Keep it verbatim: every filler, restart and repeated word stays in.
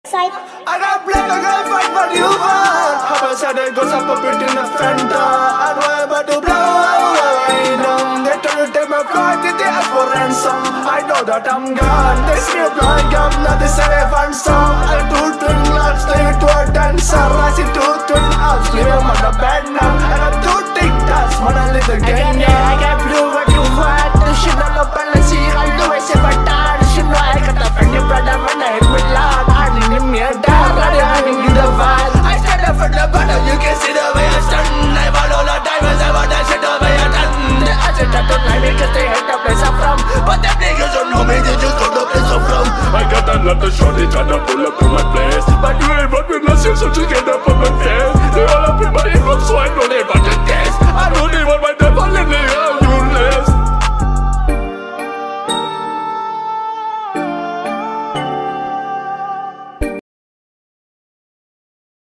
Side. I got black, I got fight for you, man. How about that goes up a bit in the Fanta? And why about to blow away down? They try to take my flight, they ask for ransom. I know that I'm gone. They scream like I'm not the elephant song. I do twin locks, they to a dancer. I see two twin arms, leave them on the bed now. And I do think that's what I live again. I got blue, what you want? The shit on the balance, I do it, say, but I should know I got a friend, brother, when I hit with love. Me a dog, I give you the vibe. I stand up for the battle, you can see the way I stand. I follow the diamonds, I want that shit the way I done. I said I don't like me cause they hate the place I'm from. But them niggas don't know me, they just know the place I'm from. I got a lot of shorty tryna pull up to my place. But you ain't run with myself, so just get up on my face. They all up in my inbox, so I know they want the test. I don't even want my devil in the air.